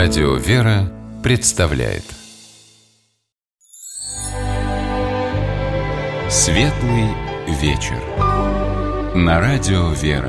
Радио «Вера» представляет Светлый вечер на Радио «Вера».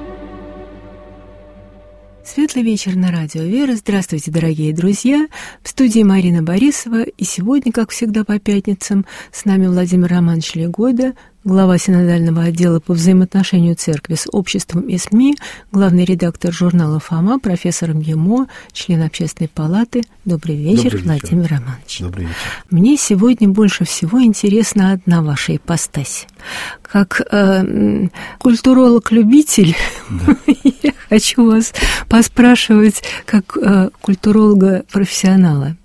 Светлый вечер на Радио «Вера». Здравствуйте, дорогие друзья! В студии Марина Борисова. И сегодня, как всегда по пятницам, с нами Владимир Романович Легойда, глава синодального отдела по взаимоотношению церкви с обществом и СМИ, главный редактор журнала «Фома», профессор МГИМО, член Общественной палаты. Добрый вечер, Владимир Романович. Добрый вечер. Мне сегодня больше всего интересна одна ваша ипостась. Как культуролог-любитель, я хочу вас поспрашивать как культуролога-профессионала.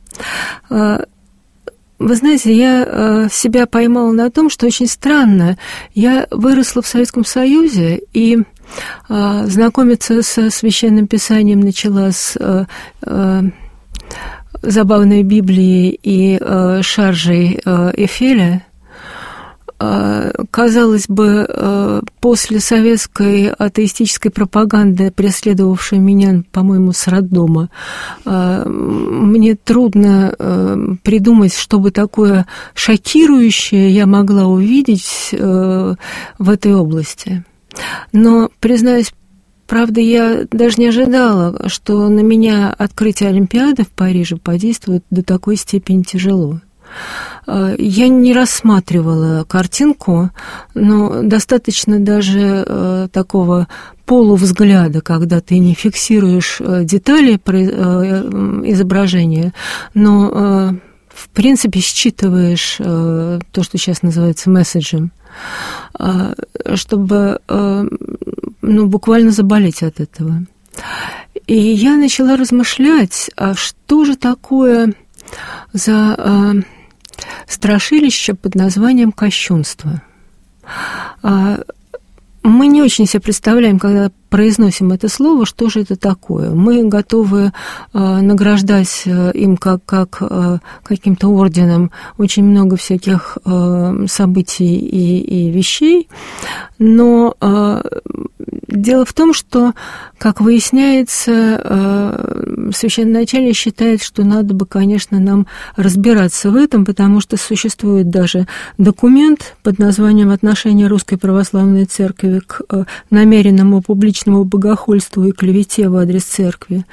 Вы знаете, я себя поймала на том, что очень странно. Я выросла в Советском Союзе и знакомиться со Священным Писанием начала с забавной Библии и шаржей Эфеля. Казалось бы, после советской атеистической пропаганды, преследовавшей меня, по-моему, с роддома, мне трудно придумать, чтобы такое шокирующее я могла увидеть в этой области. Но, признаюсь, правда, я даже не ожидала, что на меня открытие Олимпиады в Париже подействует до такой степени тяжело. Я не рассматривала картинку, но достаточно даже такого полувзгляда, когда ты не фиксируешь детали изображения, но, в принципе, считываешь то, что сейчас называется месседжем, чтобы буквально заболеть от этого. И я начала размышлять, а что же такое за страшилище под названием кощунство. Мы не очень себе представляем, когда произносим это слово, что же это такое. Мы готовы награждать им как каким-то орденом очень много всяких событий и вещей, но дело в том, что, как выясняется, священноначалие считает, что надо бы, конечно, нам разбираться в этом, потому что существует даже документ под названием «Отношение Русской Православной Церкви к намеренному публичному богохульству и клевете в адрес церкви»,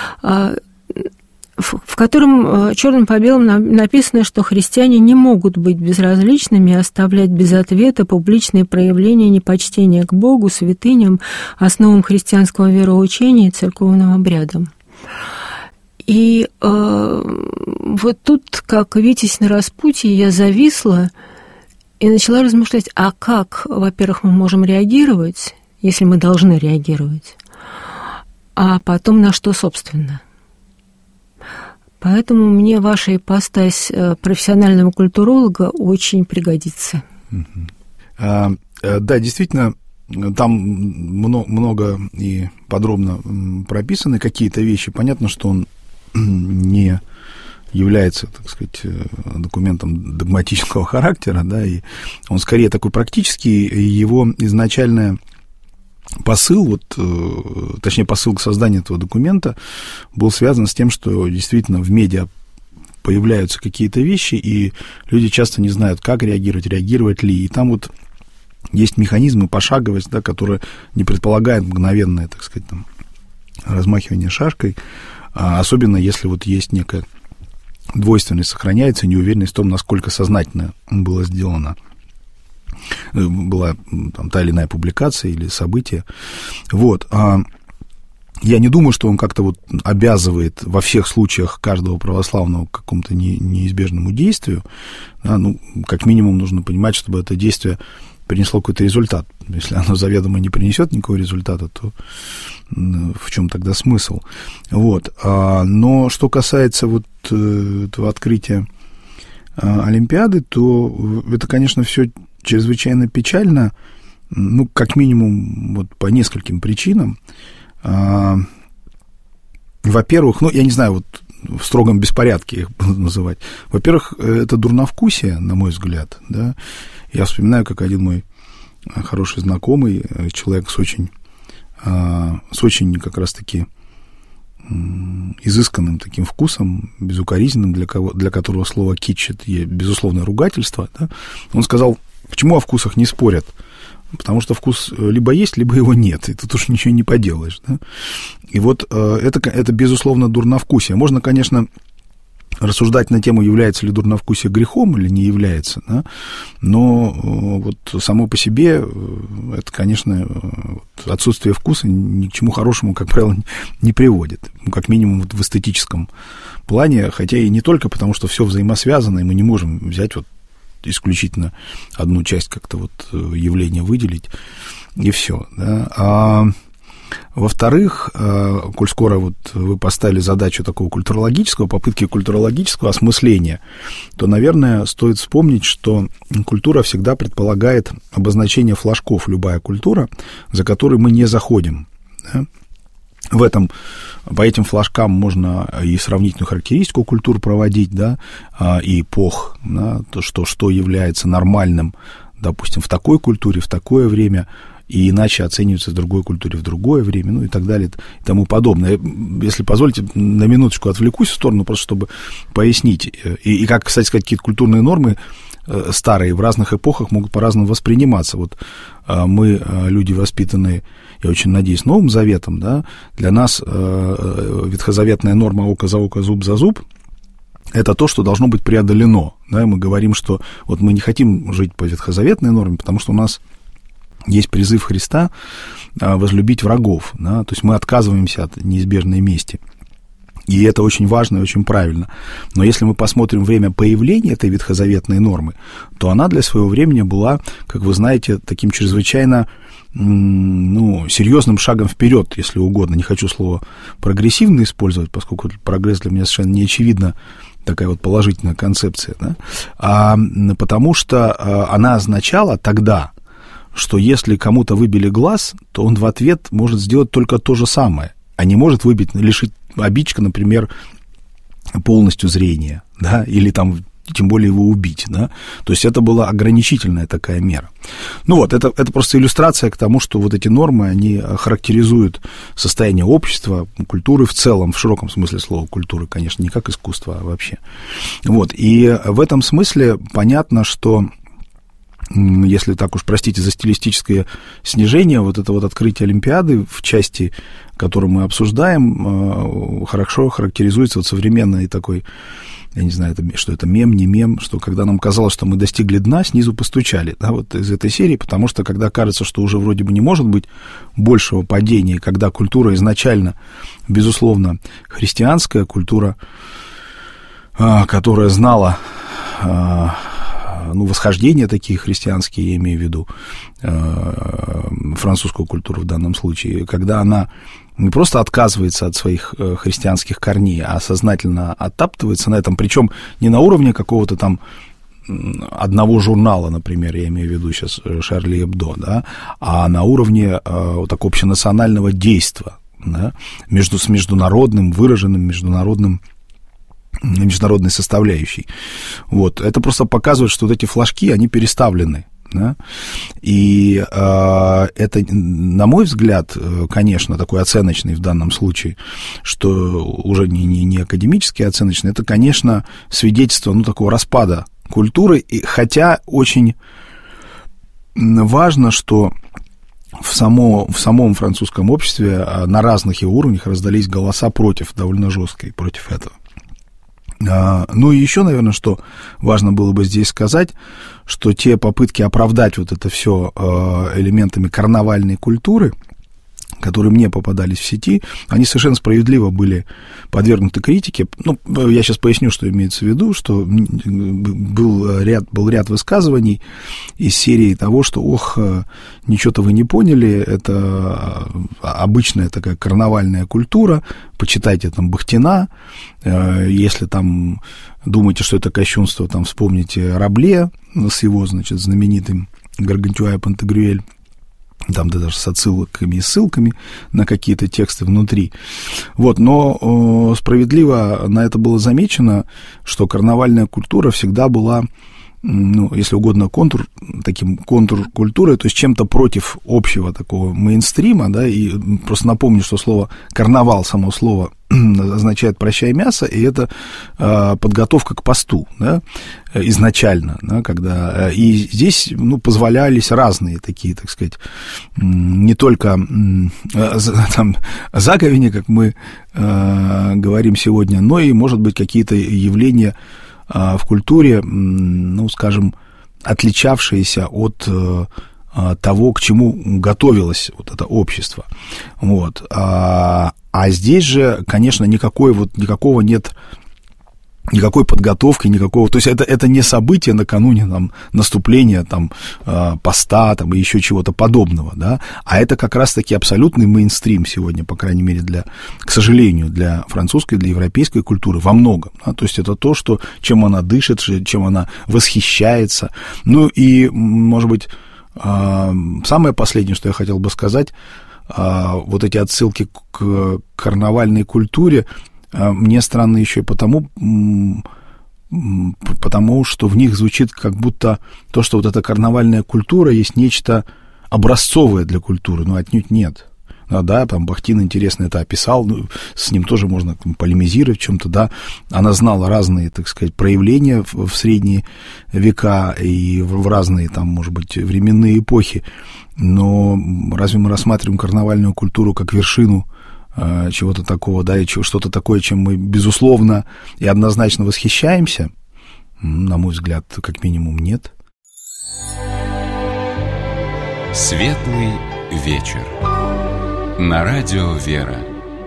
в котором черным по белому написано, что христиане не могут быть безразличными и оставлять без ответа публичные проявления непочтения к Богу, святыням, основам христианского вероучения и церковным обрядам. И вот тут, как Витязь на распутье, я зависла и начала размышлять, а как, во-первых, мы можем реагировать, если мы должны реагировать, а потом на что, собственно. Поэтому мне ваша ипостась профессионального культуролога очень пригодится. Да, действительно, там много и подробно прописаны какие-то вещи. Понятно, что он не является, так сказать, документом догматического характера, да, и он скорее такой практический, его изначальная посыл, точнее, посыл к созданию этого документа был связан с тем, что действительно в медиа появляются какие-то вещи, и люди часто не знают, как реагировать ли. И там есть механизмы, пошаговость, да, которые не предполагают мгновенное, так сказать, там, размахивание шашкой, особенно если есть некая двойственность, сохраняется неуверенность в том, насколько сознательно было сделано. Была там та или иная публикация или событие. Я не думаю, что он как-то обязывает во всех случаях каждого православного к какому-то неизбежному действию. Да, как минимум нужно понимать, чтобы это действие принесло какой-то результат. Если оно заведомо не принесет никакого результата, то в чем тогда смысл? Но что касается этого открытия Олимпиады, то это, конечно, все чрезвычайно печально, как минимум, по нескольким причинам. Во-первых, я не знаю, в строгом беспорядке их буду называть. Во-первых, это дурновкусие, на мой взгляд, да. Я вспоминаю, как один мой хороший знакомый, человек с очень как раз-таки изысканным таким вкусом, безукоризненным, для которого слово «китч» — это, безусловно, ругательство, да, он сказал, почему о вкусах не спорят? Потому что вкус либо есть, либо его нет, и тут уж ничего не поделаешь. Да? И вот это, безусловно, дурновкусие. Можно, конечно, рассуждать на тему, является ли дурновкусие грехом или не является, да? Но вот само по себе это, конечно, отсутствие вкуса ни к чему хорошему, как правило, не приводит, как минимум в эстетическом плане, хотя и не только, потому что все взаимосвязано, и мы не можем взять вот исключительно одну часть как-то вот явления выделить, и все, да? Во-вторых, коль скоро вот вы поставили задачу такого попытки культурологического осмысления, то, наверное, стоит вспомнить, что культура всегда предполагает обозначение флажков, любая культура, за которой мы не заходим. Да? По этим флажкам можно и сравнительную характеристику культур проводить, да, и эпох, да, то, что является нормальным, допустим, в такой культуре, в такое время, и иначе оценивается в другой культуре в другое время, ну и так далее и тому подобное. Если позволите, на минуточку отвлекусь в сторону, просто чтобы пояснить. И как, кстати сказать, какие-то культурные нормы старые в разных эпохах могут по-разному восприниматься. Вот мы, люди, воспитанные, я очень надеюсь, Новым Заветом, да, для нас ветхозаветная норма око за око, зуб за зуб — это то, что должно быть преодолено. Да, мы говорим, что вот мы не хотим жить по ветхозаветной норме, потому что у нас есть призыв Христа возлюбить врагов, да, то есть мы отказываемся от неизбежной мести. И это очень важно и очень правильно. Но если мы посмотрим время появления этой ветхозаветной нормы, то она для своего времени была, как вы знаете, таким чрезвычайно серьезным шагом вперед, если угодно. Не хочу слово прогрессивно использовать, поскольку прогресс для меня совершенно не очевидно, такая вот положительная концепция, да? Потому что она означала тогда, что если кому-то выбили глаз, то он в ответ может сделать только то же самое, а не может лишить обидчика, например, полностью зрения, да, или там, тем более его убить, да, то есть это была ограничительная такая мера. Ну вот, это просто иллюстрация к тому, что вот эти нормы, они характеризуют состояние общества, культуры в целом, в широком смысле слова культуры, конечно, не как искусство, а вообще. Вот, и в этом смысле понятно, что если так уж, простите за стилистическое снижение, вот это вот открытие Олимпиады в части, которую мы обсуждаем, хорошо характеризуется вот современной такой, я не знаю, что это мем, не мем, что когда нам казалось, что мы достигли дна, снизу постучали, да, вот из этой серии, потому что когда кажется, что уже вроде бы не может быть большего падения, когда культура изначально, безусловно, христианская культура, которая знала восхождения такие христианские, я имею в виду французскую культуру в данном случае, когда она не просто отказывается от своих христианских корней, а сознательно оттаптывается на этом, причем не на уровне какого-то там одного журнала, например, я имею в виду сейчас Шарли Эбдо, да, а на уровне вот такого общенационального действа, да, с международным, выраженным международной составляющей. Вот. Это просто показывает, что вот эти флажки, они переставлены. Да? И это, на мой взгляд, конечно, такой оценочный в данном случае, что уже не академический оценочный, это, конечно, свидетельство такого распада культуры, хотя очень важно, что в самом французском обществе на разных его уровнях раздались голоса довольно жесткие против этого. Ну и еще, наверное, что важно было бы здесь сказать, что те попытки оправдать вот это все элементами карнавальной культуры, которые мне попадались в сети, они совершенно справедливо были подвергнуты критике. Ну, я сейчас поясню, что имеется в виду, что был ряд высказываний из серии того, что, ничего-то вы не поняли, это обычная такая карнавальная культура, почитайте там Бахтина, если там думаете, что это кощунство, там вспомните Рабле с его, значит, знаменитым Гаргантюа и Пантагрюэль, там даже с отсылками и ссылками на какие-то тексты внутри. Вот, но справедливо на это было замечено, что карнавальная культура всегда была, если угодно, контур культуры, то есть чем-то против общего такого мейнстрима, да, и просто напомню, что слово карнавал, само слово означает «прощай мясо», и это подготовка к посту, да, изначально, да, когда... И здесь, позволялись разные такие, так сказать, не только там заговени, как мы говорим сегодня, но и, может быть, какие-то явления в культуре, скажем, отличавшиеся от того, к чему готовилось вот это общество. Вот. А здесь же, конечно, никакого нет, никакой подготовки, никакого... То есть это не событие накануне там, наступления там, поста там, и еще чего-то подобного, да? А это как раз-таки абсолютный мейнстрим сегодня, по крайней мере, к сожалению, для французской, для европейской культуры во многом. Да? То есть это то, чем она дышит, чем она восхищается. И, может быть, самое последнее, что я хотел бы сказать, вот эти отсылки к карнавальной культуре мне странно еще и потому, что в них звучит как будто то, что вот эта карнавальная культура есть нечто образцовое для культуры, но отнюдь нет. Да, там Бахтин интересно это описал, с ним тоже можно полемизировать в чем-то, да. Она знала разные, так сказать, проявления в средние века и в разные, там, может быть, временные эпохи, но разве мы рассматриваем карнавальную культуру как вершину чего-то такого, да, и что-то такое, чем мы, безусловно, и однозначно восхищаемся? На мой взгляд, как минимум, нет. Светлый вечер. На радио «Вера».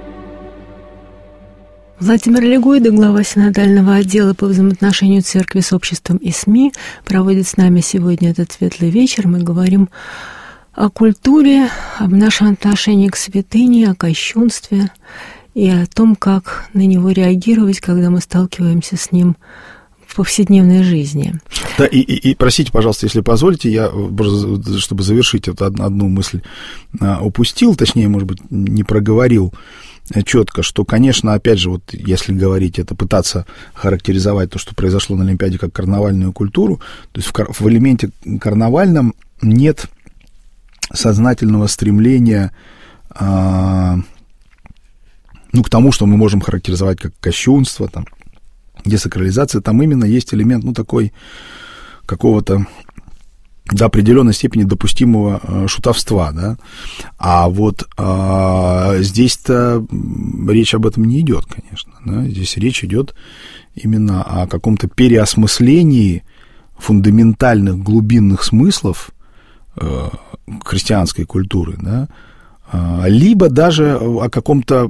Владимир Легойда, глава синодального отдела по взаимоотношению церкви с обществом и СМИ, проводит с нами сегодня этот светлый вечер. Мы говорим о культуре, об нашем отношении к святыне, о кощунстве и о том, как на него реагировать, когда мы сталкиваемся с ним в повседневной жизни. Да, и простите, пожалуйста, если позволите, я, чтобы завершить одну мысль, упустил, точнее, может быть, не проговорил четко, что, конечно, опять же, вот если говорить, это пытаться характеризовать то, что произошло на Олимпиаде, как карнавальную культуру, то есть в элементе карнавальном нет сознательного стремления к тому, что мы можем характеризовать как кощунство, там, десакрализация, там именно есть элемент, такой какого-то до определенной степени допустимого шутовства, да, а вот здесь-то речь об этом не идет, конечно, да? Здесь речь идет именно о каком-то переосмыслении фундаментальных глубинных смыслов христианской культуры, да, либо даже о каком-то,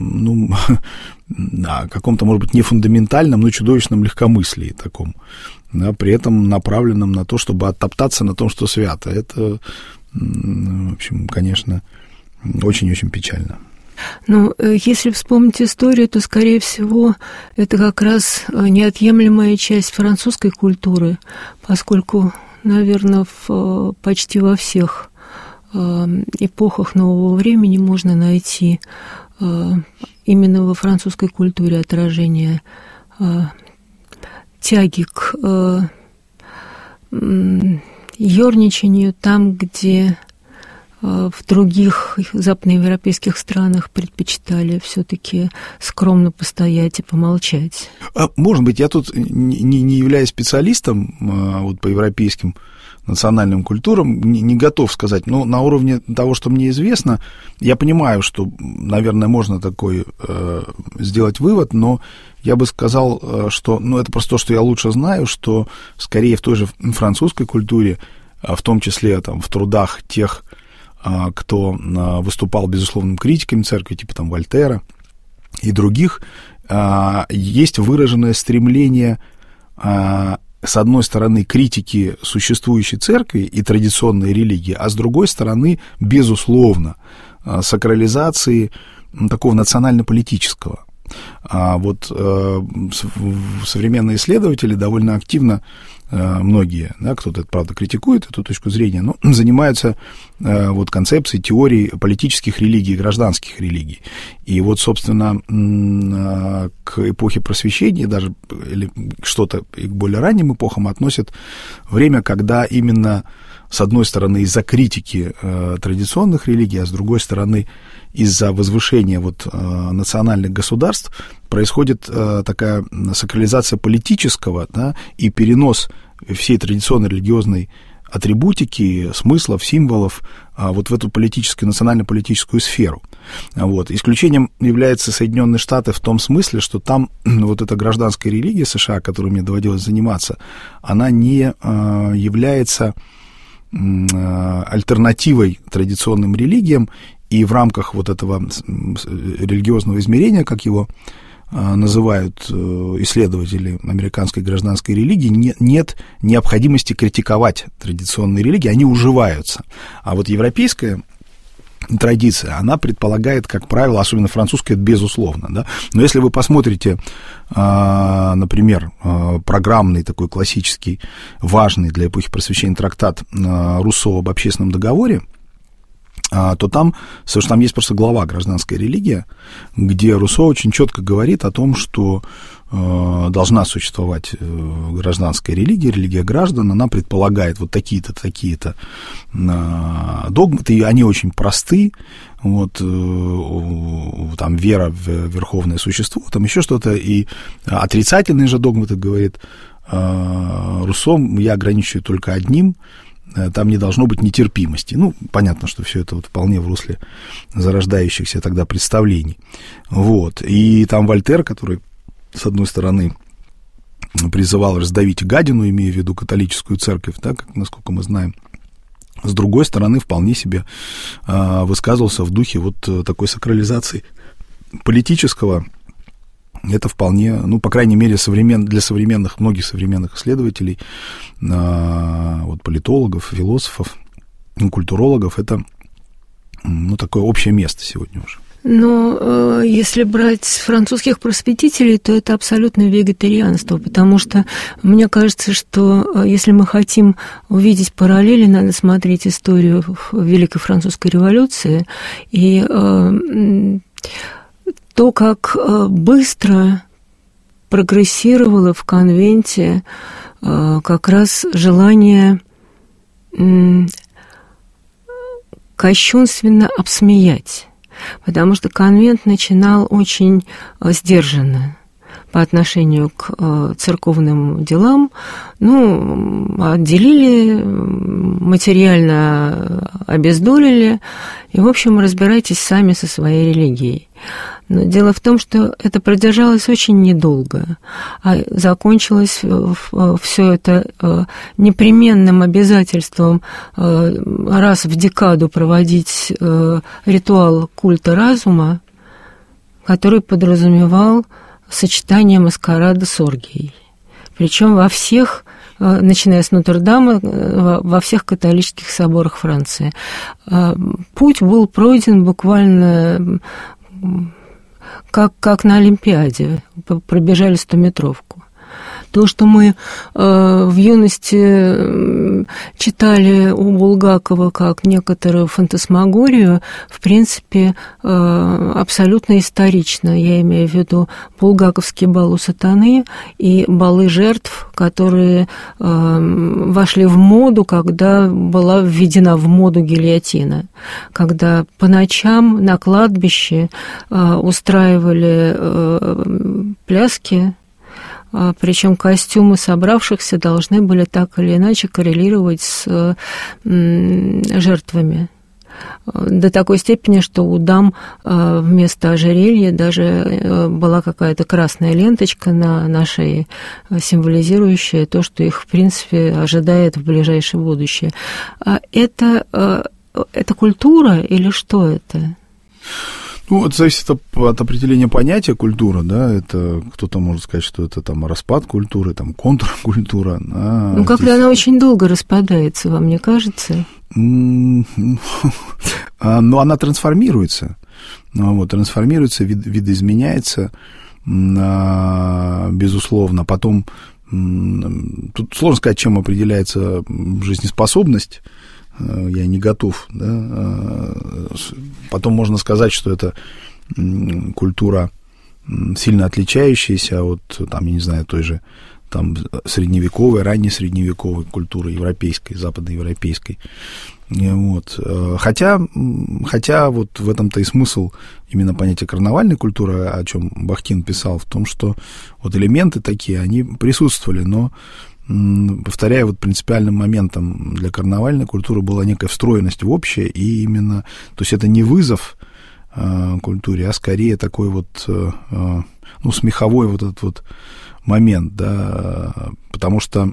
может быть, не фундаментальном, но чудовищном легкомыслии таком, да, при этом направленном на то, чтобы оттоптаться на том, что свято. Это, в общем, конечно, очень-очень печально. Если вспомнить историю, то, скорее всего, это как раз неотъемлемая часть французской культуры, поскольку, наверное, почти во всех эпохах нового времени можно найти именно во французской культуре отражение тяги к ёрничанию там, где в других западноевропейских странах предпочитали все-таки скромно постоять и помолчать. Может быть, я тут, не являясь специалистом вот, по европейским национальным культурам, не готов сказать, но на уровне того, что мне известно, я понимаю, что, наверное, можно такой сделать вывод, но я бы сказал, что, это просто то, что я лучше знаю, что скорее в той же французской культуре, в том числе там, в трудах тех, кто выступал безусловным критиками церкви, типа там Вольтера и других, есть выраженное стремление, с одной стороны, критики существующей церкви и традиционной религии, а с другой стороны, безусловно, сакрализации такого национально-политического. Вот современные исследователи довольно активно, многие, да, кто-то это, правда, критикует эту точку зрения, но занимаются вот концепцией, теорией политических религий, гражданских религий. И вот, собственно, к эпохе Просвещения, даже или что-то к более ранним эпохам относят время, когда именно с одной стороны, из-за критики традиционных религий, а с другой стороны, из-за возвышения национальных государств происходит такая сакрализация политического, да, и перенос всей традиционной религиозной атрибутики, смыслов, символов в эту политическую, национально-политическую сферу. Исключением являются Соединенные Штаты в том смысле, что там эта гражданская религия США, которой мне доводилось заниматься, она не является альтернативой традиционным религиям, и в рамках этого религиозного измерения, как его называют исследователи американской гражданской религии, нет необходимости критиковать традиционные религии, они уживаются. А европейская традиция, она предполагает, как правило, особенно французская, это безусловно, да? Но если вы посмотрите, например, программный такой классический, важный для эпохи Просвещения трактат Руссо об общественном договоре, то там есть просто глава «Гражданская религия», где Руссо очень четко говорит о том, что должна существовать гражданская религия, религия граждан, она предполагает такие-то, такие-то догматы, и они очень просты, там вера в верховное существо, там еще что-то, и отрицательные же догматы, говорит Руссо, я ограничиваю только одним, там не должно быть нетерпимости. Понятно, что все это вполне в русле зарождающихся тогда представлений. И там Вольтер, который, с одной стороны, призывал раздавить гадину, имея в виду католическую церковь, да, насколько мы знаем, с другой стороны, вполне себе высказывался в духе такой сакрализации политического. Это вполне, по крайней мере, для многих современных исследователей, политологов, философов, культурологов, это, такое общее место сегодня уже. Но если брать французских просветителей, то это абсолютное вегетарианство, потому что мне кажется, что если мы хотим увидеть параллели, надо смотреть историю Великой Французской революции и то, как быстро прогрессировало в конвенте как раз желание кощунственно обсмеять, потому что конвент начинал очень сдержанно по отношению к церковным делам, отделили, материально обездолили, и, в общем, разбирайтесь сами со своей религией. Но дело в том, что это продержалось очень недолго, а закончилось все это непременным обязательством раз в декаду проводить ритуал культа разума, который подразумевал сочетание маскарада с оргией. Причем во всех, начиная с Нотр-Дама, во всех католических соборах Франции. Путь был пройден буквально как на Олимпиаде, пробежали 100-метровку. То, что мы в юности читали у Булгакова как некоторую фантасмагорию, в принципе, абсолютно исторично. Я имею в виду булгаковский бал у сатаны и балы жертв, которые вошли в моду, когда была введена в моду гильотина, когда по ночам на кладбище устраивали пляски, причем костюмы собравшихся должны были так или иначе коррелировать с жертвами. До такой степени, что у дам вместо ожерелья даже была какая-то красная ленточка на шее, символизирующая то, что их, в принципе, ожидает в ближайшее будущее. Это культура или что это? Это зависит от определения понятия культура, да, это кто-то может сказать, что это там распад культуры, там контркультура. Как-то она очень долго распадается, вам не кажется? Но она трансформируется, трансформируется, видоизменяется, безусловно. Потом, тут сложно сказать, чем определяется жизнеспособность. Я не готов, да. Потом можно сказать, что это культура, сильно отличающаяся от, там, я не знаю, той же там средневековой, раннесредневековой культуры европейской, западноевропейской. Вот. Хотя вот в этом-то и смысл именно понятия карнавальной культуры, о чем Бахтин писал, в том, что вот элементы такие, они присутствовали, но, повторяю, вот принципиальным моментом для карнавальной культуры была некая встроенность в общее, и именно, то есть это не вызов культуре, а скорее такой вот, ну, смеховой вот этот вот момент, да, потому что,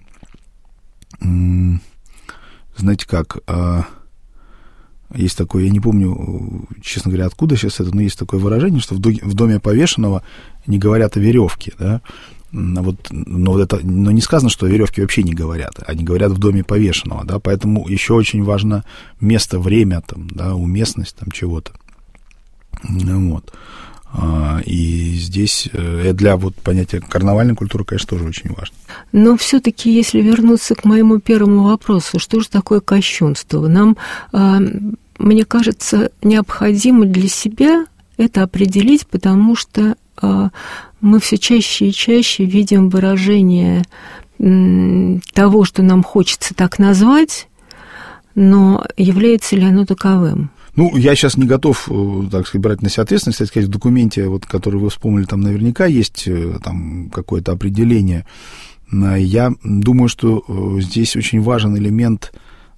знаете как, есть такое, я не помню, честно говоря, откуда сейчас это, но есть такое выражение, что в доме повешенного не говорят о веревке, да, вот, но не сказано, что о веревке вообще не говорят, они говорят в доме повешенного, да, поэтому еще очень важно место, время, там, да, уместность там чего-то, вот. И здесь для вот понятия карнавальной культуры, конечно, тоже очень важно. Но все-таки, если вернуться к моему первому вопросу, что же такое кощунство? Нам, мне кажется, необходимо для себя это определить, потому что мы все чаще и чаще видим выражение того, что нам хочется так назвать, но является ли оно таковым? Ну, я сейчас не готов, так сказать, брать на себя ответственность. Кстати, в документе, вот, который вы вспомнили, там наверняка есть там какое-то определение. Я думаю, что здесь очень важен элемент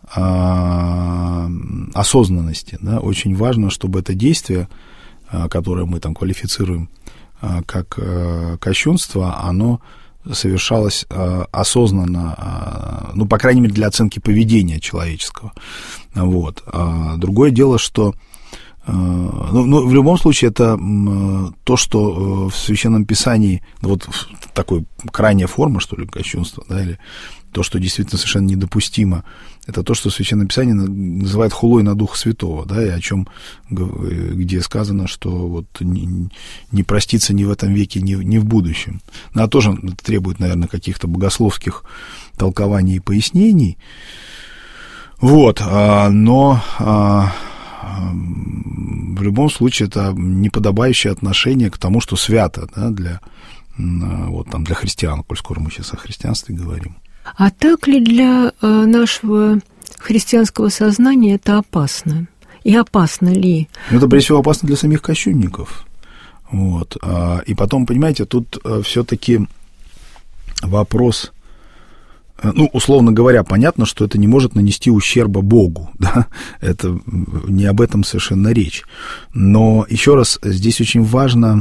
осознанности. Да? Очень важно, чтобы это действие, которое мы там квалифицируем как кощунство, оно совершалось осознанно, ну, по крайней мере, для оценки поведения человеческого. Вот. Другое дело, что в любом случае это то, что в Священном Писании, вот такой крайняя форма, что ли, кощунства, да, или то, что действительно совершенно недопустимо, это то, что Священное Писание называет хулой на Духа Святого, да, и о чем, где сказано, что вот не простится ни в этом веке, ни в будущем. Ну, а тоже требует, наверное, каких-то богословских толкований и пояснений. Вот, но в любом случае это неподобающее отношение к тому, что свято, да, для христиан, коль скоро мы сейчас о христианстве говорим. А так ли для нашего христианского сознания это опасно? И опасно ли? Ну, это, прежде всего, опасно для самих кощунников. Вот. И потом, понимаете, тут все-таки вопрос, ну, условно говоря, понятно, что это не может нанести ущерба Богу, да? Это не об этом совершенно речь. Но, еще раз, здесь очень важно,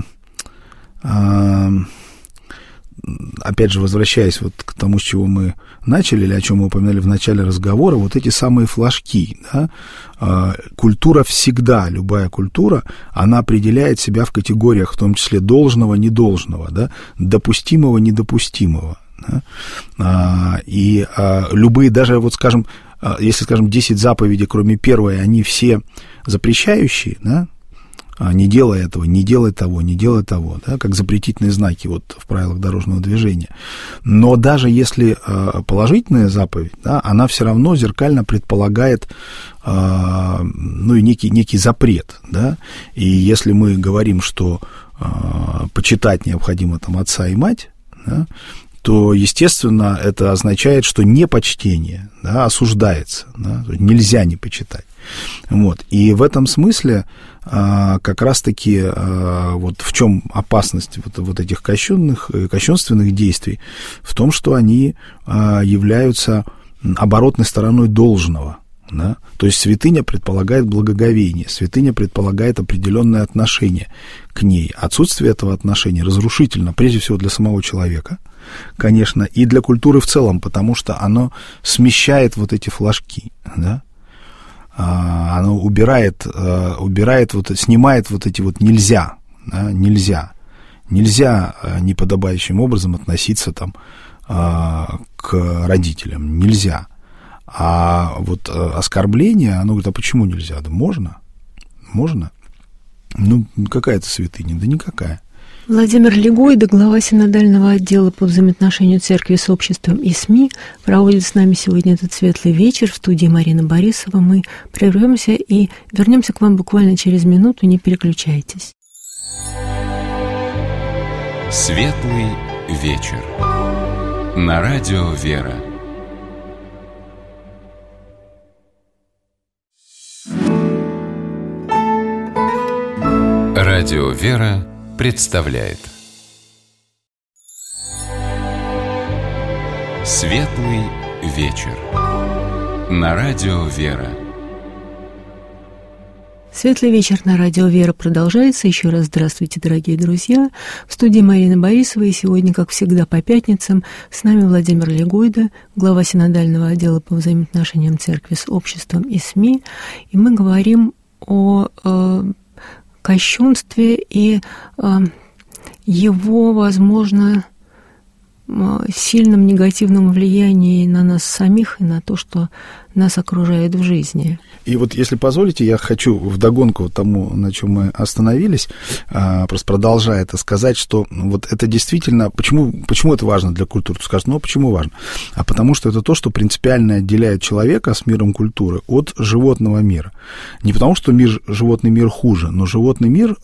опять же, возвращаясь вот к тому, с чего мы начали, или о чем мы упоминали в начале разговора, вот эти самые флажки, да? Культура всегда, любая культура, она определяет себя в категориях, в том числе должного, недолжного, да? Допустимого, недопустимого. Да? И любые, даже, вот скажем, если, скажем, 10 заповедей, кроме первой, они все запрещающие, да? Не делай этого, не делай того, не делай того, да, как запретительные знаки вот в правилах дорожного движения. Но даже если положительная заповедь, да, она все равно зеркально предполагает ну, и некий запрет. Да, и если мы говорим, что почитать необходимо там, отца и мать, да, то, естественно, это означает, что непочтение, да, осуждается, да, нельзя не почитать. Вот. И в этом смысле как раз-таки вот в чем опасность вот этих кощунственных действий, в том, что они являются оборотной стороной должного. Да? То есть святыня предполагает благоговение, святыня предполагает определенное отношение к ней. Отсутствие этого отношения разрушительно, прежде всего для самого человека, конечно, и для культуры в целом, потому что оно смещает вот эти флажки, да? Оно убирает, снимает вот эти вот нельзя, да, нельзя неподобающим образом относиться там к родителям, нельзя. А вот оскорбление, оно говорит, а почему нельзя? Да можно. Ну, какая это святыня? Да никакая. Владимир Легойда, глава синодального отдела по взаимоотношению церкви с обществом и СМИ, проводит с нами сегодня этот светлый вечер. В студии Марина Борисова. Мы прервемся и вернемся к вам буквально через минуту. Не переключайтесь. Светлый вечер. на радио «Вера». Радио «Вера» представляет Светлый вечер на радио «Вера». Светлый вечер на радио «Вера» продолжается. Еще раз здравствуйте, дорогие друзья. В студии Марина Борисова, и сегодня, как всегда, по пятницам с нами Владимир Легойда, глава синодального отдела по взаимоотношениям церкви с обществом и СМИ. И мы говорим о кощунстве и его, возможно, сильном негативном влиянии на нас самих и на то, что нас окружает в жизни. И вот, если позволите, я хочу вдогонку тому, на чем мы остановились, просто продолжая это сказать, что вот это действительно... Почему это важно для культуры? Скажут, почему важно? А потому что это то, что принципиально отделяет человека с миром культуры от животного мира. Не потому что животный мир хуже, но животный мир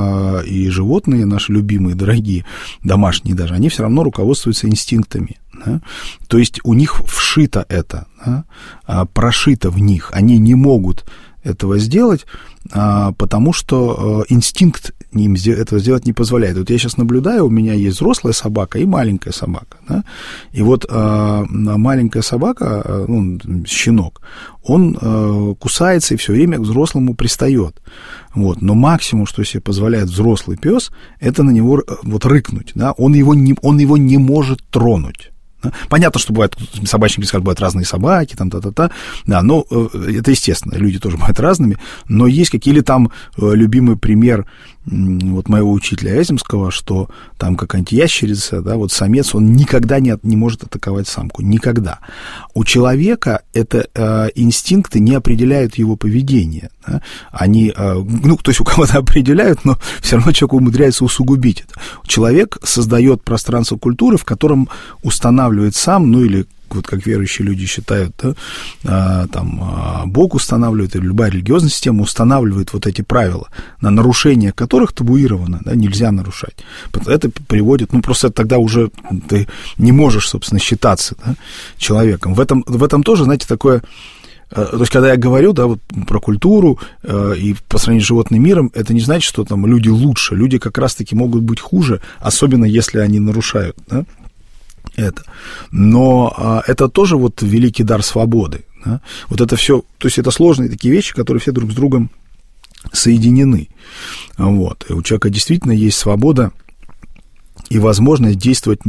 и животные, наши любимые, дорогие, домашние даже, они все равно руководствуются инстинктами. Да? То есть у них вшито это, да? Прошито в них. Они не могут этого сделать, потому что инстинкт им этого сделать не позволяет. Вот я сейчас наблюдаю, у меня есть взрослая собака и маленькая собака. Да? И вот маленькая собака, щенок, он кусается и все время к взрослому пристает. Вот. Но максимум, что себе позволяет взрослый пес, это на него рыкнуть. Да? Он его не может тронуть. Понятно, что бывают, собачники скажут, бывают разные собаки, да, но это естественно, люди тоже бывают разными, но есть какие-то там любимый пример моего учителя Вяземского, что там какая-нибудь ящерица, да, самец, он никогда не может атаковать самку, никогда. У человека это инстинкты не определяют его поведение, да? Они, то есть у кого-то определяют, но все равно человек умудряется усугубить это. Человек создает пространство культуры, в котором устанавливает сам, или как верующие люди считают, да, Бог устанавливает, или любая религиозная система устанавливает вот эти правила, на нарушение которых табуировано, да, нельзя нарушать. Это приводит, просто тогда уже ты не можешь, собственно, считаться, да, человеком. В этом тоже, знаете, такое... То есть, когда я говорю, да, про культуру и по сравнению с животным миром, это не значит, что там люди лучше. Люди как раз-таки могут быть хуже, особенно если они нарушают, да, это. Но это тоже великий дар свободы. Да? Вот это все, то есть это сложные такие вещи, которые все друг с другом соединены. Вот. И у человека действительно есть свобода и возможность действовать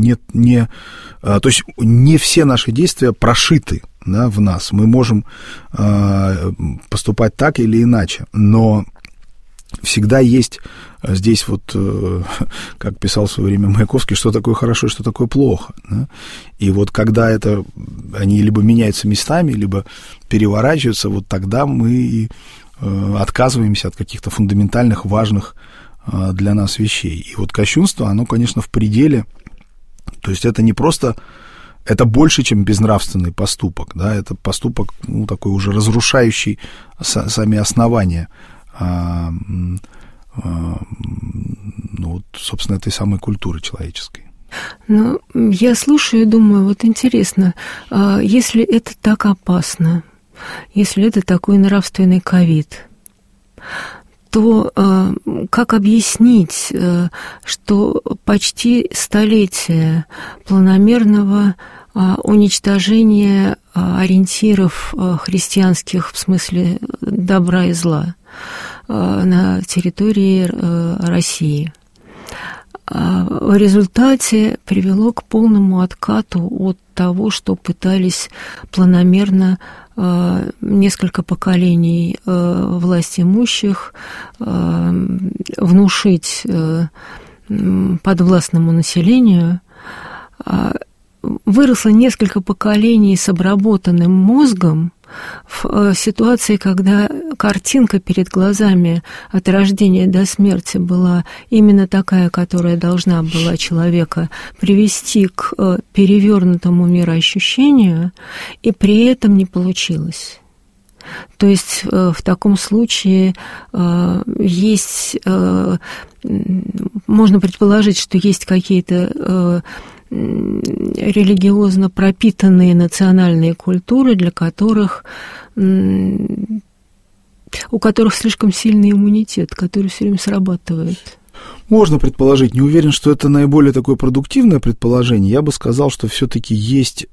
то есть не все наши действия прошиты, да, в нас. Мы можем поступать так или иначе, но всегда есть здесь как писал в свое время Маяковский, что такое хорошо и что такое плохо. Да? И когда они либо меняются местами, либо переворачиваются, тогда мы отказываемся от каких-то фундаментальных, важных для нас вещей. И кощунство, оно, конечно, в пределе, то есть это не просто, это больше, чем безнравственный поступок, да? Это поступок, такой уже разрушающий сами основания, собственно, этой самой культуры человеческой. Я слушаю и думаю, интересно, если это так опасно, если это такой нравственный ковид, то как объяснить, что почти столетие планомерного уничтожения ориентиров христианских в смысле добра и зла на территории России в результате привело к полному откату от того, что пытались планомерно несколько поколений власть имущих внушить подвластному населению. Выросло несколько поколений с обработанным мозгом в ситуации, когда картинка перед глазами от рождения до смерти была именно такая, которая должна была человека привести к перевернутому мироощущению, и при этом не получилось. То есть в таком случае есть, можно предположить, что есть какие-то религиозно пропитанные национальные культуры, для которых, у которых слишком сильный иммунитет, который все время срабатывает. Можно предположить, не уверен, что это наиболее такое продуктивное предположение. Я бы сказал, что все-таки есть,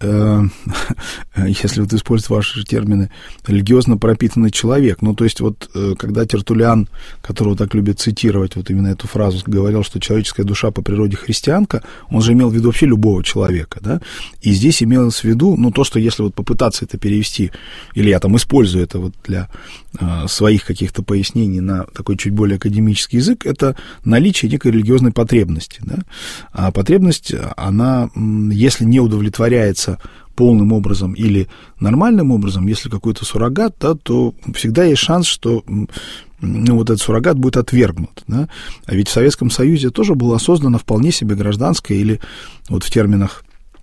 если вот использовать ваши термины, религиозно пропитанный человек. Ну, то есть, вот когда Тертуллиан, которого так любят цитировать, вот именно эту фразу, говорил, что человеческая душа по природе христианка, он же имел в виду вообще любого человека, да? И здесь имелось в виду, ну, то, что если вот попытаться это перевести, или я там использую это вот для своих каких-то пояснений на такой чуть более академический язык, это наличие некой религиозной потребности. Да? А потребность, она, если не удовлетворяется полным образом или нормальным образом, если какой-то суррогат, да, то всегда есть шанс, что вот этот суррогат будет отвергнут. Да? А ведь в Советском Союзе тоже было создано вполне себе гражданское, или вот в терминах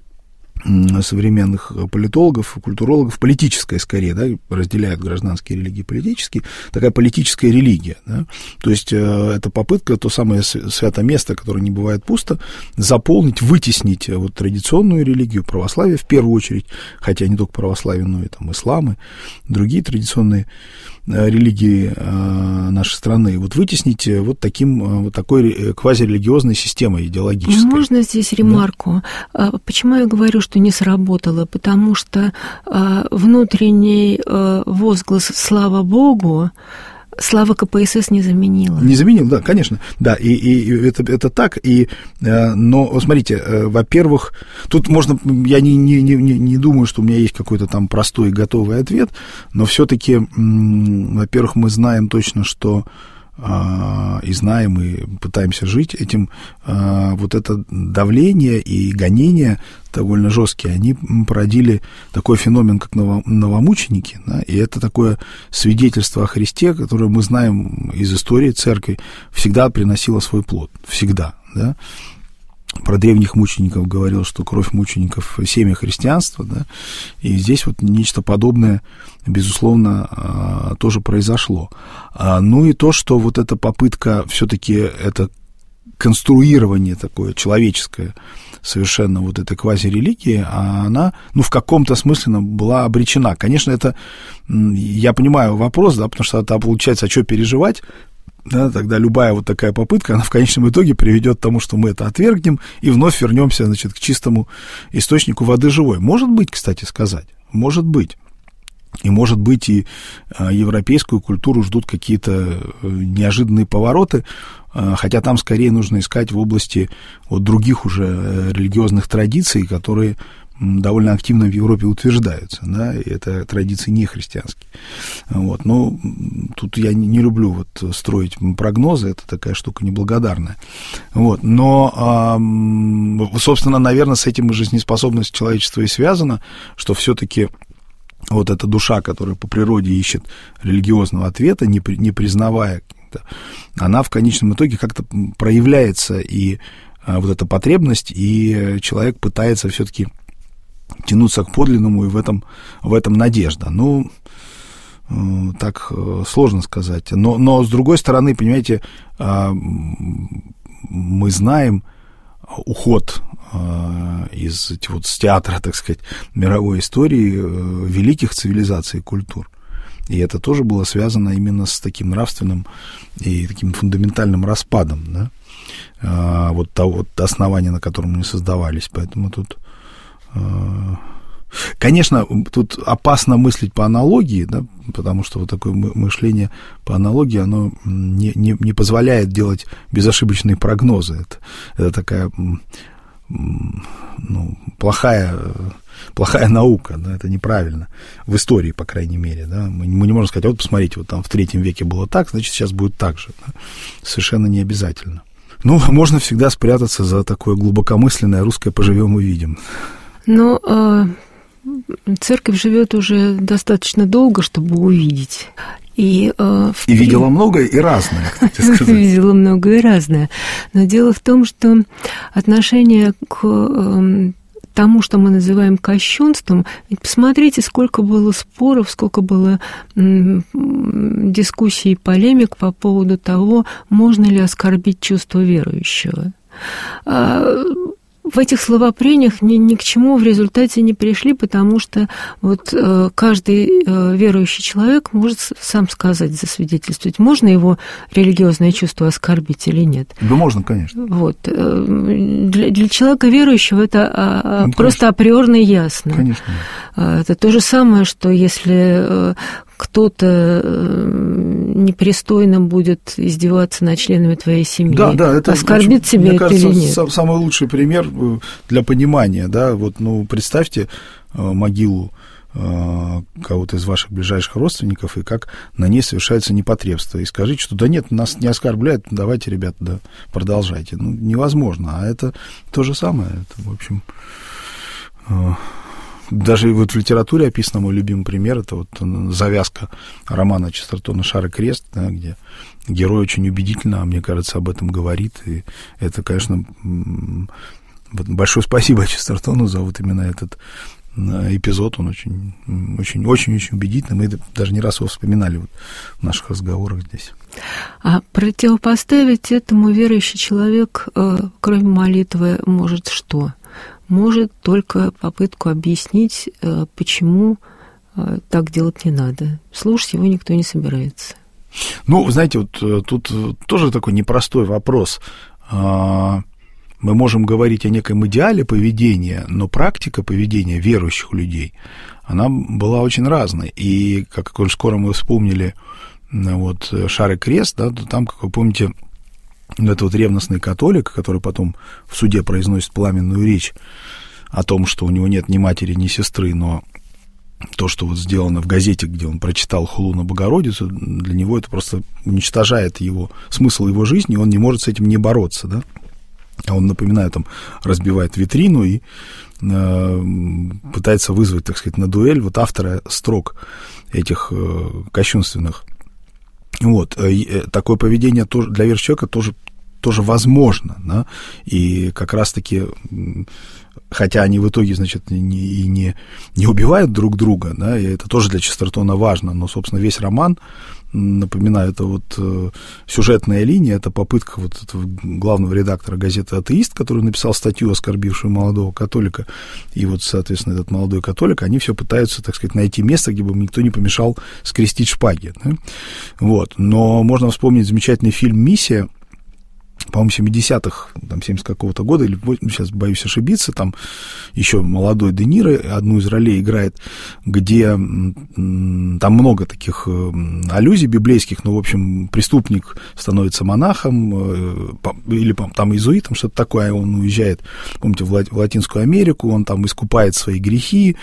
современных политологов, культурологов, политическая скорее, да, разделяют гражданские религии и политические, такая политическая религия, да, то есть это попытка, то самое святое место, которое не бывает пусто, заполнить, вытеснить вот традиционную религию, православие в первую очередь, хотя не только православие, но и там ислам и другие традиционные религии нашей страны, вот вытеснить вот такой квазирелигиозной системой идеологической. Можно здесь ремарку? Да? Почему я говорю, что не сработало? Потому что внутренний возглас «слава Богу» слава КПСС не заменила. Не заменил, да, конечно. Да, и это так. Но, смотрите, во-первых, тут можно... Я не думаю, что у меня есть какой-то там простой и готовый ответ, но все-таки, во-первых, мы знаем точно, что и знаем, и пытаемся жить этим, вот это давление и гонения довольно жесткие, они породили такой феномен, как новомученики, да, и это такое свидетельство о Христе, которое мы знаем из истории церкви, всегда приносило свой плод, всегда, да. Про древних мучеников говорил, что кровь мучеников — семя христианства, да, и здесь вот нечто подобное, безусловно, тоже произошло. Ну и то, что вот эта попытка, все-таки это конструирование такое человеческое, совершенно вот этой квазирелигии, она, ну, в каком-то смысле была обречена. Конечно, это, я понимаю вопрос, да, потому что это получается, а что переживать? Да, тогда любая вот такая попытка, она в конечном итоге приведет к тому, что мы это отвергнем и вновь вернемся, значит, к чистому источнику воды живой. Может быть, кстати сказать, может быть. И, может быть, и европейскую культуру ждут какие-то неожиданные повороты, хотя там скорее нужно искать в области вот других уже религиозных традиций, которые довольно активно в Европе утверждаются, да, и это традиции не христианские. Вот. Но тут я не люблю вот строить прогнозы, это такая штука неблагодарная. Вот. Но, собственно, наверное, с этим и жизнеспособность человечества и связана, что все-таки вот эта душа, которая по природе ищет религиозного ответа, не признавая, она в конечном итоге как-то проявляется, и вот эта потребность, и человек пытается все-таки тянуться к подлинному, и в этом надежда. Ну, так сложно сказать. Но с другой стороны, понимаете, мы знаем уход из вот с театра, так сказать, мировой истории великих цивилизаций и культур. И это тоже было связано именно с таким нравственным и таким фундаментальным распадом, да, вот того основания, на котором они создавались. Поэтому тут... Конечно, тут опасно мыслить по аналогии, да, потому что вот такое мышление по аналогии, оно не позволяет делать безошибочные прогнозы. Это такая, ну, плохая наука, да, это неправильно. В истории, по крайней мере, да. Мы не можем сказать, вот посмотрите, вот там в 3 веке было так, значит, сейчас будет так же. Да. Совершенно не обязательно. Ну, можно всегда спрятаться за такое глубокомысленное русское «поживем увидим». Но церковь живет уже достаточно долго, чтобы увидеть. И видела многое и разное, кстати сказать. Видела многое и разное. Но дело в том, что отношение к тому, что мы называем кощунством, ведь посмотрите, сколько было споров, сколько было дискуссий и полемик по поводу того, можно ли оскорбить чувство верующего. в этих словопрениях ни к чему в результате не пришли, потому что вот каждый верующий человек может сам сказать, засвидетельствовать, можно его религиозное чувство оскорбить или нет. Да можно, конечно. Вот. Для человека верующего это просто априорно ясно. Конечно. Это то же самое, что если кто-то непристойно будет издеваться над членами твоей семьи, да, это, оскорбит общем, тебя мне это кажется, или нет? Самый лучший пример для понимания, да, вот, представьте могилу кого-то из ваших ближайших родственников, и как на ней совершается непотребство. И скажите, что да нет, нас не оскорбляют, давайте, ребята, да, продолжайте. Невозможно. А это то же самое. Это, в общем, даже вот в литературе описан мой любимый пример. Это вот завязка романа Честертона «Шар и крест», да, где герой очень убедительно, мне кажется, об этом говорит. И это, конечно, большое спасибо Честертону за вот именно этот эпизод, он очень убедительный. Мы даже не раз его вспоминали вот в наших разговорах здесь. А противопоставить этому верующий человек, кроме молитвы, может что? Может только попытку объяснить, почему так делать не надо. Слушать его никто не собирается. Вы знаете, вот тут тоже такой непростой вопрос. Мы можем говорить о неком идеале поведения, но практика поведения верующих людей, она была очень разной. И, как скоро мы вспомнили вот «Шар и крест», да, то там, как вы помните, это вот ревностный католик, который потом в суде произносит пламенную речь о том, что у него нет ни матери, ни сестры, но то, что вот сделано в газете, где он прочитал хулу на Богородицу, для него это просто уничтожает смысл его жизни, и он не может с этим не бороться, да. А он, напоминаю, там разбивает витрину и пытается вызвать, так сказать, на дуэль вот автора строк этих кощунственных. Вот. Такое поведение тоже для верующего человека тоже возможно, да? И как раз-таки, хотя они в итоге, значит, не убивают друг друга, да, и это тоже для Честертона важно, но, собственно, весь роман, напоминаю, это вот сюжетная линия, это попытка вот этого главного редактора газеты «Атеист», который написал статью, оскорбившую молодого католика, и вот, соответственно, этот молодой католик, они все пытаются, так сказать, найти место, где бы им никто не помешал скрестить шпаги, да? Вот. Но можно вспомнить замечательный фильм «Миссия», по-моему, 70-х, там, 70 какого-то года, или, сейчас боюсь ошибиться, там еще молодой Де Ниро одну из ролей играет, где там много таких аллюзий библейских, в общем, преступник становится монахом, или там иезуитом, что-то такое, он уезжает, помните, в Латинскую Америку, он там искупает свои грехи,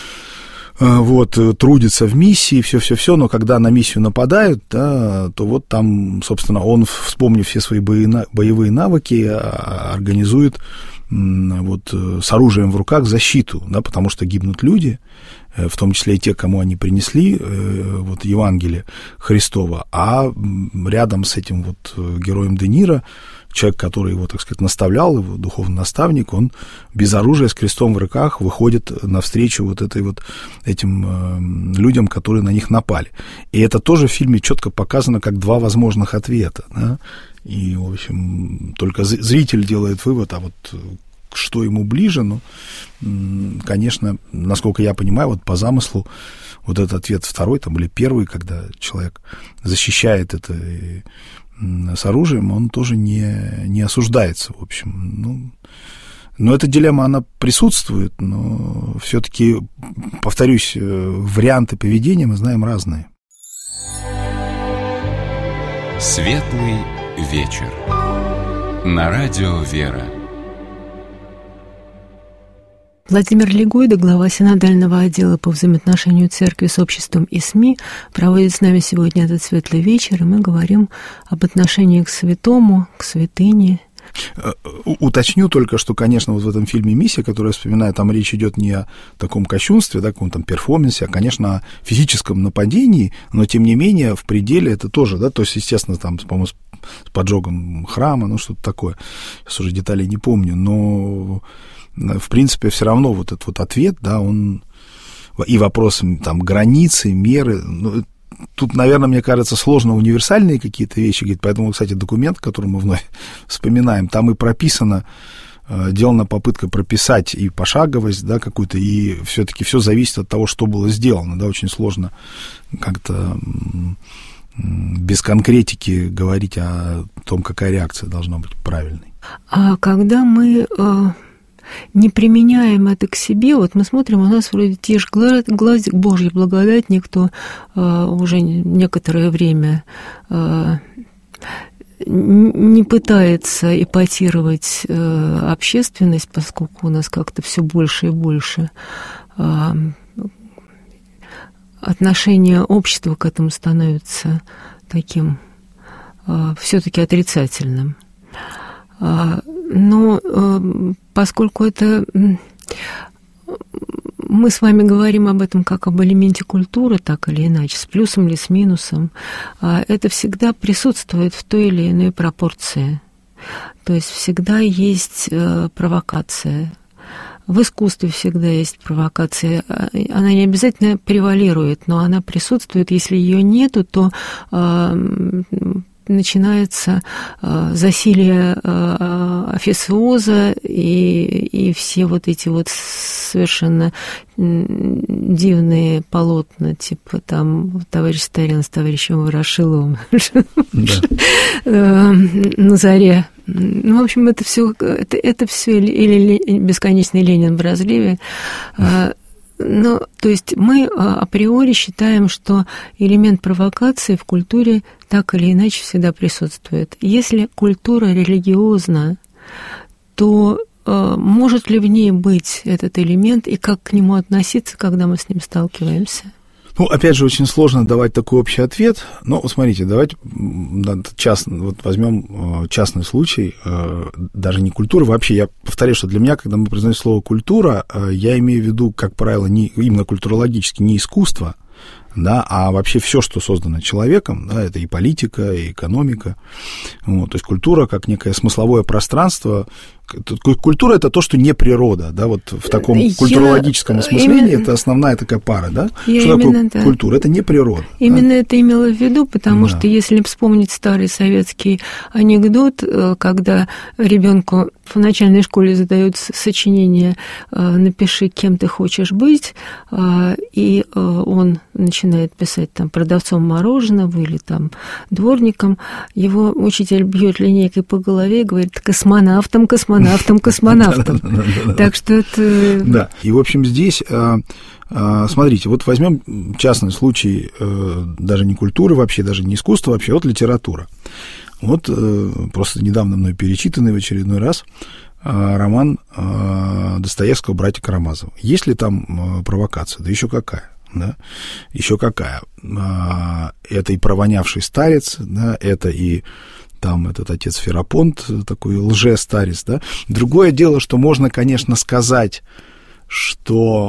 вот, трудится в миссии, все, но когда на миссию нападают, да, то вот там, собственно, он, вспомнив все свои боевые навыки, организует вот с оружием в руках защиту, да, потому что гибнут люди, в том числе и те, кому они принесли вот Евангелие Христова, а рядом с этим вот героем Де Ниро человек, который его, так сказать, наставлял, его духовный наставник, он без оружия, с крестом в руках выходит навстречу вот этим людям, которые на них напали. И это тоже в фильме четко показано как два возможных ответа, да? И, в общем, только зритель делает вывод, а вот что ему ближе, конечно, насколько я понимаю, вот по замыслу вот этот ответ второй, там, или первый, когда человек защищает это с оружием, он тоже не осуждается, в общем. Но эта дилемма, она присутствует, но все-таки, повторюсь, варианты поведения мы знаем разные. Светлый вечер. На радио «Вера». Владимир Легойда, глава синодального отдела по взаимоотношению церкви с обществом и СМИ, проводит с нами сегодня этот светлый вечер, и мы говорим об отношении к святому, к святыне. Уточню только, что, конечно, вот в этом фильме «Миссия», который я вспоминаю, там речь идет не о таком кощунстве, да, каком-то там перформансе, а, конечно, о физическом нападении, но, тем не менее, в пределе это тоже, да, то есть, естественно, там, по-моему, с поджогом храма, что-то такое, сейчас уже деталей не помню, но в принципе, все равно вот этот вот ответ, да, он и вопросы там границы, меры, тут, наверное, мне кажется, сложно универсальные какие-то вещи говорить, поэтому, кстати, документ, который мы вновь вспоминаем, там и прописано делана попытка прописать и пошаговость, да, какую-то, и все-таки все зависит от того, что было сделано, да, очень сложно как-то без конкретики говорить о том, какая реакция должна быть правильной. А когда мы не применяем это к себе, вот мы смотрим, у нас вроде те же глазик Божий, благодать, никто уже некоторое время не пытается эпатировать общественность, поскольку у нас как-то все больше и больше отношение общества к этому становится таким все-таки отрицательным. Но поскольку это... Мы с вами говорим об этом как об элементе культуры, так или иначе, с плюсом или с минусом. Это всегда присутствует в той или иной пропорции. То есть всегда есть провокация. В искусстве всегда есть провокация. Она не обязательно превалирует, но она присутствует. Если ее нету, то начинается засилие официоза и все вот эти вот совершенно дивные полотна, типа там товарищ Сталин с товарищем Ворошиловым на заре. Ну, в общем, это все или бесконечный Ленин в разливе. Ну, то есть мы априори считаем, что элемент провокации в культуре так или иначе всегда присутствует. Если культура религиозна, то может ли в ней быть этот элемент и как к нему относиться, когда мы с ним сталкиваемся? Ну, опять же, очень сложно давать такой общий ответ, но, смотрите, давайте вот возьмем частный случай, даже не культура, вообще, я повторяю, что для меня, когда мы произносим слово «культура», я имею в виду, как правило, не именно культурологически, не искусство, да, а вообще все, что создано человеком, да, это и политика, и экономика. Вот, то есть культура как некое смысловое пространство. Культура – это то, что не природа, да, вот в таком культурологическом осмыслении это основная такая пара, да. Что такое культура? Это не природа. Именно это имела в виду, потому что если вспомнить старый советский анекдот, когда ребенку в начальной школе задают сочинение «Напиши, кем ты хочешь быть», и он начинает писать там продавцом мороженого или там дворником, его учитель бьет линейкой по голове и говорит: космонавтом. Так что это... Да, и, в общем, здесь, смотрите, вот возьмем частный случай даже не культуры вообще, даже не искусства вообще, вот литература. Вот просто недавно мной перечитанный в очередной раз роман Достоевского «Братья Карамазовы». Есть ли там провокация? Да еще какая. Да? Еще какая. Это и провонявший старец, да, это и там этот отец Ферапонт, такой лже-старец, да. Другое дело, что можно, конечно, сказать, что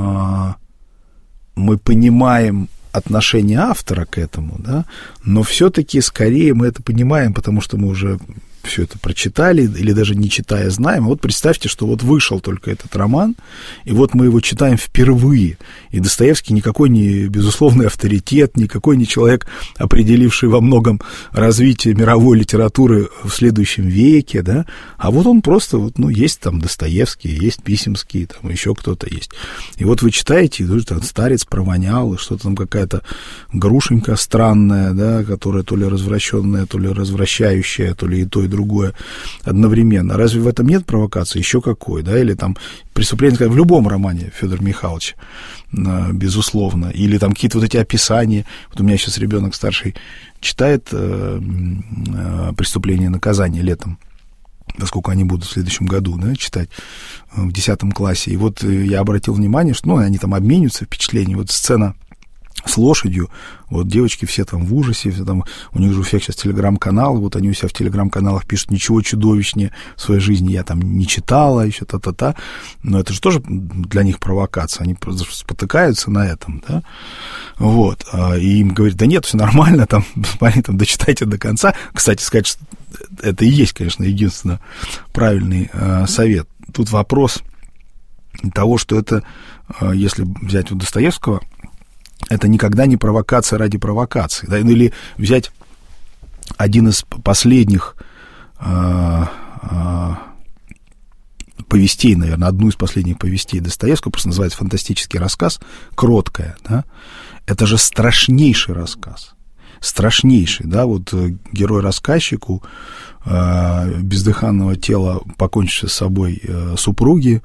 мы понимаем отношение автора к этому, да, но все-таки скорее мы это понимаем, потому что мы уже все это прочитали, или даже не читая знаем. Вот представьте, что вот вышел только этот роман, и вот мы его читаем впервые, и Достоевский никакой не безусловный авторитет, никакой не человек, определивший во многом развитие мировой литературы в следующем веке, да, а вот он просто, вот, ну, есть там Достоевский, есть Писемский, там еще кто-то есть. И вот вы читаете, и там старец провонял, и что-то там какая-то грушенька странная, да, которая то ли развращенная, то ли развращающая, то ли и то, и другое одновременно. Разве в этом нет провокации? Еще какой, да? Или там преступление, в любом романе Федора Михайловича, безусловно. Или там какие-то вот эти описания. Вот у меня сейчас ребенок старший читает «Преступление и наказание» летом, поскольку они будут в следующем году, да, читать в 10 классе. И вот я обратил внимание, что, ну, они там обмениваются впечатлениями. Вот сцена с лошадью, вот девочки все там в ужасе, все там, у них же у всех сейчас телеграм-каналы, вот они у себя в телеграм-каналах пишут: ничего чудовищнее в своей жизни я там не читала, еще та-та-та, но это же тоже для них провокация, они просто спотыкаются на этом, да, вот, и им говорят: да нет, все нормально, там, смотри, там, дочитайте до конца. Кстати, сказать, что это и есть, конечно, единственно правильный совет. Тут вопрос того, что это, если взять у Достоевского, это никогда не провокация ради провокации. Да? Или взять один из последних повестей, наверное, одну из последних повестей Достоевского, просто называется «Фантастический рассказ», «Кроткая», да, это же страшнейший рассказ, страшнейший, да, вот герой-рассказчику бездыханного тела, покончившей с собой супруги,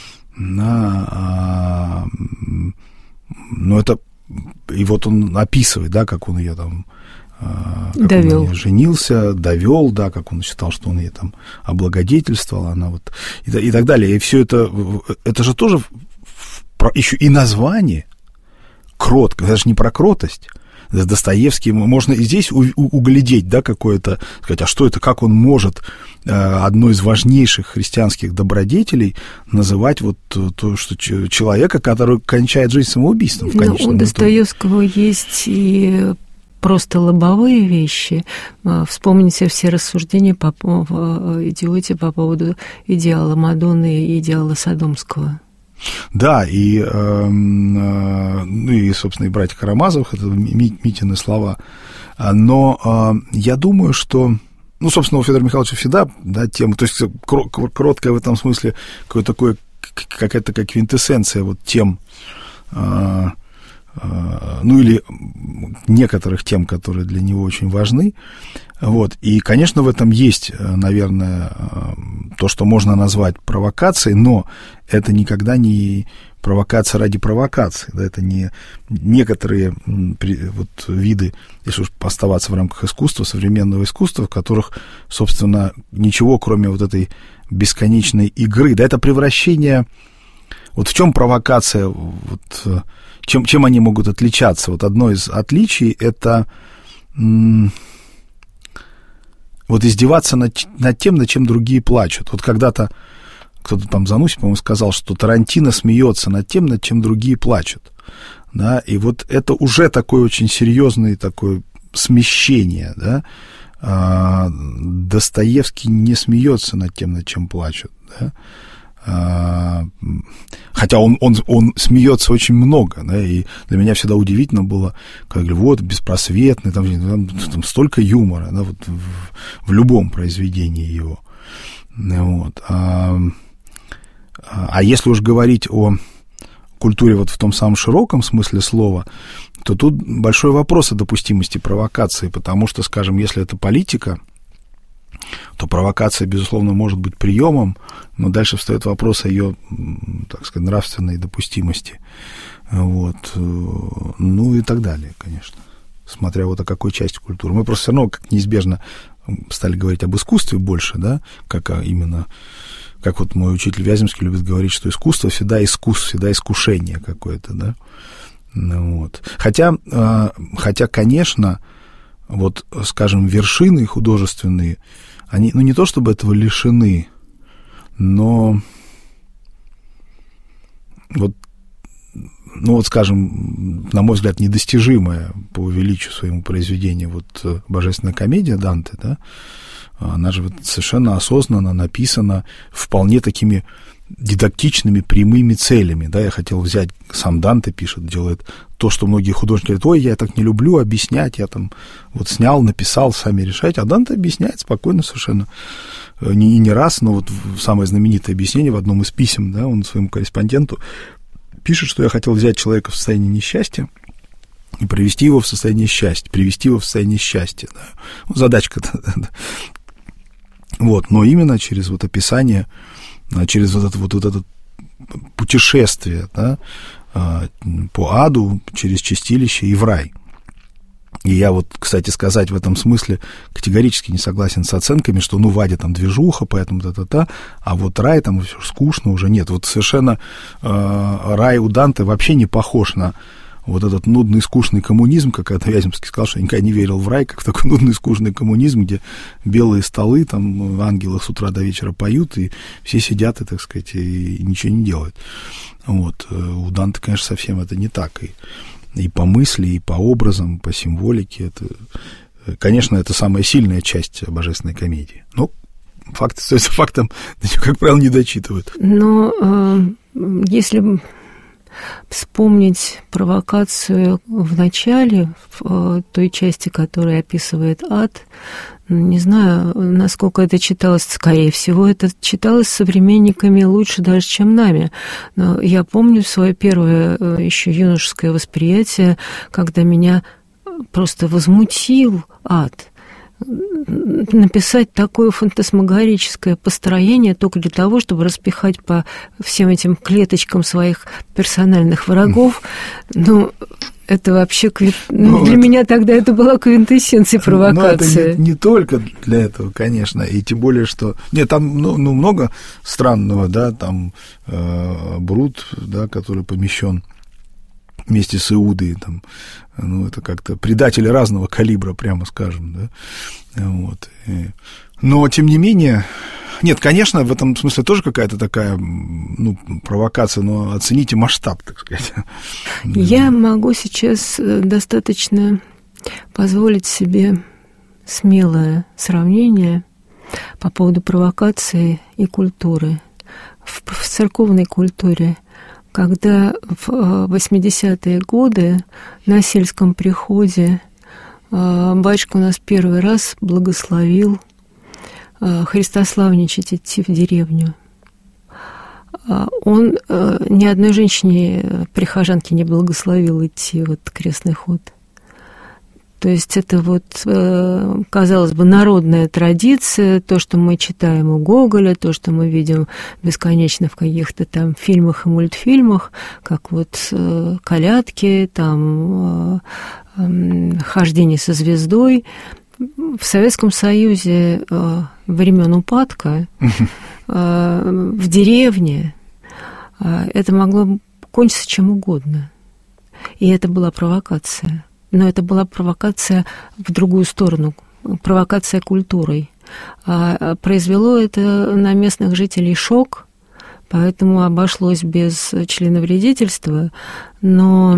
ну, это, и вот он описывает, да, как он ее там довел. Он женился, довел, да, как он считал, что он ее там облагодетельствовал, она вот, и так далее. И все это же тоже еще и название кротко, это же не про кротость. Достоевский, можно и здесь углядеть, да, какое-то, сказать, а что это, как он может одной из важнейших христианских добродетелей называть вот то, что человека, который кончает жизнь самоубийством в конечном итоге. У Достоевского есть и просто лобовые вещи. Вспомните все рассуждения по «Идиоте» по поводу идеала Мадонны и идеала Содомского. Да, ну и, собственно, и братья Карамазовых, это Митины слова. Но я думаю, что, ну, собственно, у Федора Михайловича всегда, да, тема, то есть кроткая в этом смысле, какое-то такое, какая-то как квинтэссенция вот тем, ну, или некоторых тем, которые для него очень важны. Вот. И, конечно, в этом есть, наверное, то, что можно назвать провокацией, но это никогда не провокация ради провокации. Да, это не некоторые вот виды, если уж оставаться в рамках искусства, современного искусства, в которых, собственно, ничего, кроме вот этой бесконечной игры. Да, это превращение... Вот в чем провокация, вот, чем они могут отличаться? Вот одно из отличий — это вот издеваться над тем, над чем другие плачут. Вот когда-то кто-то там, Зануси, по-моему, сказал, что Тарантино смеется над тем, над чем другие плачут. Да? И вот это уже такое очень серьезное такое смещение. Да? Достоевский не смеется над тем, над чем плачут. Да? Хотя он смеется очень много, да, и для меня всегда удивительно было, когда говорю, вот, беспросветный, там столько юмора, да, вот в любом произведении его. Вот. А если уж говорить о культуре вот в том самом широком смысле слова, то тут большой вопрос о допустимости провокации, потому что, скажем, если это политика, то провокация, безусловно, может быть приемом, но дальше встает вопрос о ее, так сказать, нравственной допустимости. Вот. Ну и так далее, конечно, смотря вот о какой части культуры. Мы просто все равно, как неизбежно, стали говорить об искусстве больше, да, как именно, как вот мой учитель Вяземский любит говорить, что искусство всегда искушение какое-то, да. Вот. Хотя, конечно, вот, скажем, вершины художественные, они, ну, не то чтобы этого лишены, но вот, ну, вот, скажем, на мой взгляд, недостижимое по величию своему произведению вот «Божественная комедия» Данте, да, она же вот совершенно осознанно написана вполне такими дидактичными, прямыми целями, да, я хотел взять, сам Данте пишет, делает то, что многие художники говорят, ой, я так не люблю объяснять, я там вот снял, написал, сами решайте, а Данте объясняет спокойно совершенно, не раз, но вот самое знаменитое объяснение в одном из писем, да, он своему корреспонденту пишет, что я хотел взять человека в состоянии несчастья и привести его в состояние счастья, да. Ну, задачка-то, вот, но именно через вот описание, через вот это путешествие, да, по аду, через чистилище и в рай. И я вот, кстати сказать, в этом смысле категорически не согласен с оценками, что, ну, в аде там движуха, поэтому та-та-та, а вот рай там скучно уже нет. Вот совершенно рай у Данте вообще не похож на вот этот нудный, скучный коммунизм, как это Вяземский сказал, что никогда не верил в рай, как в такой нудный, скучный коммунизм, где белые столы, там ангелы с утра до вечера поют, и все сидят, и, так сказать, и ничего не делают. Вот. У Данте, конечно, совсем это не так. И по мысли, и по образам, по символике. Это, конечно, это самая сильная часть божественной комедии. Но факт остается фактом, как правило, не дочитывают. Но если вспомнить провокацию в начале, в той части, которая описывает ад. Не знаю, насколько это читалось. Скорее всего, это читалось современниками лучше даже, чем нами. Но я помню свое первое еще юношеское восприятие, когда меня просто возмутил ад. Написать такое фантасмагорическое построение только для того, чтобы распихать по всем этим клеточкам своих персональных врагов, ну, это вообще... для меня тогда это была квинтэссенция провокации. Но это не только для этого, конечно, и тем более, что... Нет, там много странного, да, там Брут, да, который помещен вместе с Иудой, там, ну, это как-то предатели разного калибра, прямо скажем, да, вот. Но, тем не менее, нет, конечно, в этом смысле тоже какая-то такая, ну, провокация, но оцените масштаб, так сказать. Я могу сейчас достаточно позволить себе смелое сравнение по поводу провокации и культуры. В церковной культуре, когда в 80-е годы на сельском приходе батюшка у нас первый раз благословил христославничать, идти в деревню. Он ни одной женщине, прихожанке, не благословил идти вот крестный ход. То есть это вот, казалось бы, народная традиция, то, что мы читаем у Гоголя, то, что мы видим бесконечно в каких-то там фильмах и мультфильмах, как вот колядки, там хождение со звездой. В Советском Союзе времен упадка в деревне это могло кончиться чем угодно. И это была провокация. Но это была провокация в другую сторону, провокация культурой. Произвело это на местных жителей шок, поэтому обошлось без членовредительства, но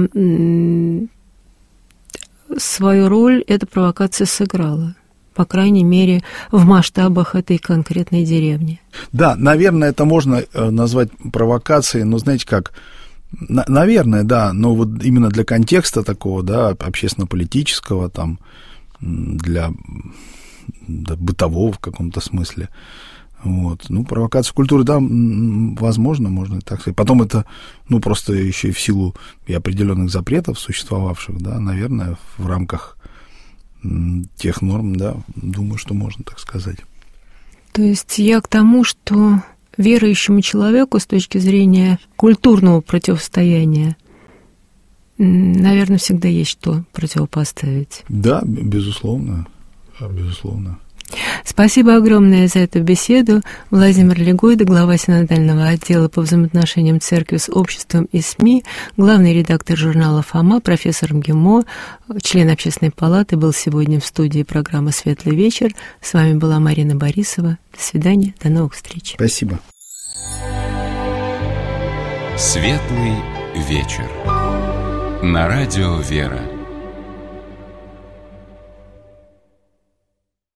свою роль эта провокация сыграла, по крайней мере, в масштабах этой конкретной деревни. Да, наверное, это можно назвать провокацией, но знаете как... Наверное, да, но вот именно для контекста такого, да, общественно-политического, там, для бытового в каком-то смысле, вот, ну, провокация культуры, да, возможно, можно так сказать. Потом это, ну, просто еще и в силу и определенных запретов существовавших, да, наверное, в рамках тех норм, да, думаю, что можно так сказать. То есть я к тому, что... верующему человеку с точки зрения культурного противостояния, наверное, всегда есть что противопоставить. Да, безусловно, безусловно. Спасибо огромное за эту беседу. Владимир Легойда, глава синодального отдела по взаимоотношениям церкви с обществом и СМИ, главный редактор журнала «Фома», профессор МГИМО, член Общественной палаты, был сегодня в студии программы «Светлый вечер». С вами была Марина Борисова. До свидания, до новых встреч. Спасибо. «Светлый вечер» на радио «Вера».